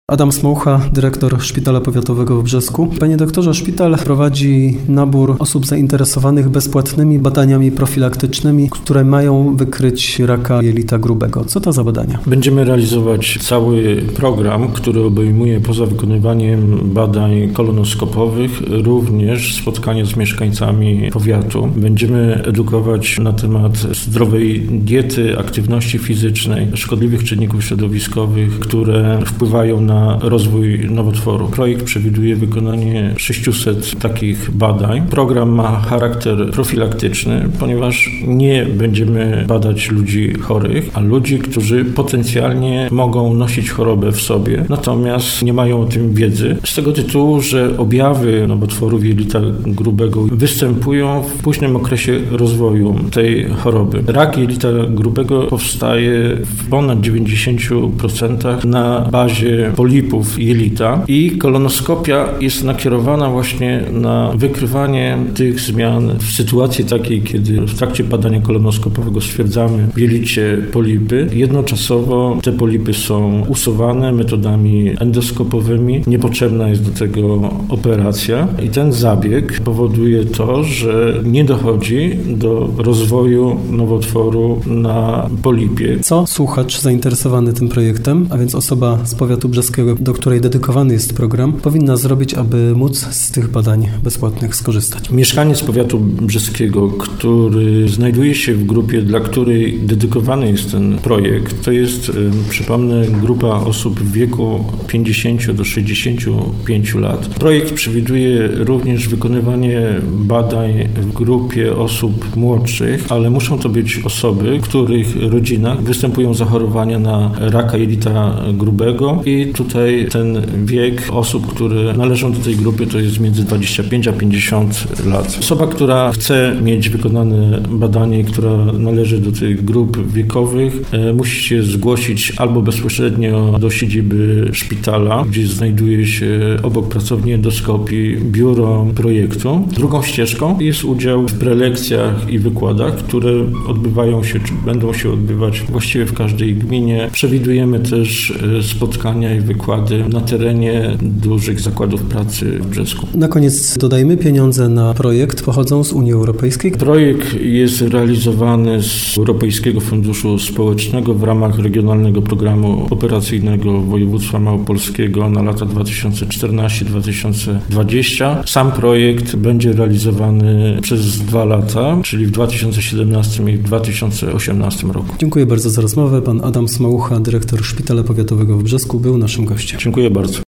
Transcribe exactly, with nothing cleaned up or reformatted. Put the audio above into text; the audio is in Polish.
Adam Smołcha, dyrektor Szpitala Powiatowego w Brzesku. Panie doktorze, szpital prowadzi nabór osób zainteresowanych bezpłatnymi badaniami profilaktycznymi, które mają wykryć raka jelita grubego. Co to za badania? Będziemy realizować cały program, który obejmuje poza wykonywaniem badań kolonoskopowych również spotkania z mieszkańcami powiatu. Będziemy edukować na temat zdrowej diety, aktywności fizycznej, szkodliwych czynników środowiskowych, które wpływają na rozwój nowotworu. Projekt przewiduje wykonanie sześciuset takich badań. Program ma charakter profilaktyczny, ponieważ nie będziemy badać ludzi chorych, a ludzi, którzy potencjalnie mogą nosić chorobę w sobie, natomiast nie mają o tym wiedzy. Z tego tytułu, że objawy nowotworu jelita grubego występują w późnym okresie rozwoju tej choroby. Rak jelita grubego powstaje w ponad dziewięćdziesięciu procentach na bazie polipów jelita i kolonoskopia jest nakierowana właśnie na wykrywanie tych zmian w sytuacji takiej, kiedy w trakcie badania kolonoskopowego stwierdzamy w jelicie polipy. Jednoczasowo te polipy są usuwane metodami endoskopowymi. Niepotrzebna jest do tego operacja i ten zabieg powoduje to, że nie dochodzi do rozwoju nowotworu na polipie. Co słuchacz zainteresowany tym projektem, a więc osoba z powiatu brzeskiego, do której dedykowany jest program, powinna zrobić, aby móc z tych badań bezpłatnych skorzystać? Mieszkaniec powiatu brzeskiego, który znajduje się w grupie, dla której dedykowany jest ten projekt, to jest, przypomnę, grupa osób w wieku pięćdziesięciu do sześćdziesięciu pięciu lat. Projekt przewiduje również wykonywanie badań w grupie osób młodszych, ale muszą to być osoby, w których rodzinach występują zachorowania na raka jelita grubego i tutaj ten wiek osób, które należą do tej grupy, to jest między dwadzieścia pięć a pięćdziesiąt lat. Osoba, która chce mieć wykonane badanie, która należy do tych grup wiekowych, e, musi się zgłosić albo bezpośrednio do siedziby szpitala, gdzie znajduje się obok pracowni endoskopii biuro projektu. Drugą ścieżką jest udział w prelekcjach i wykładach, które odbywają się, czy będą się odbywać właściwie w każdej gminie. Przewidujemy też spotkania i wykłady na terenie dużych zakładów pracy w Brzesku. Na koniec dodajmy, pieniądze na projekt pochodzą z Unii Europejskiej. Projekt jest realizowany z Europejskiego Funduszu Społecznego w ramach Regionalnego Programu Operacyjnego Województwa Małopolskiego na lata dwa tysiące czternasty do dwa tysiące dwudziestego. Sam projekt będzie realizowany przez dwa lata, czyli w dwa tysiące siedemnastym i w dwa tysiące osiemnastym roku. Dziękuję bardzo za rozmowę. Pan Adam Smołcha, dyrektor Szpitala Powiatowego w Brzesku, był naszym gościem. Dziękuję bardzo.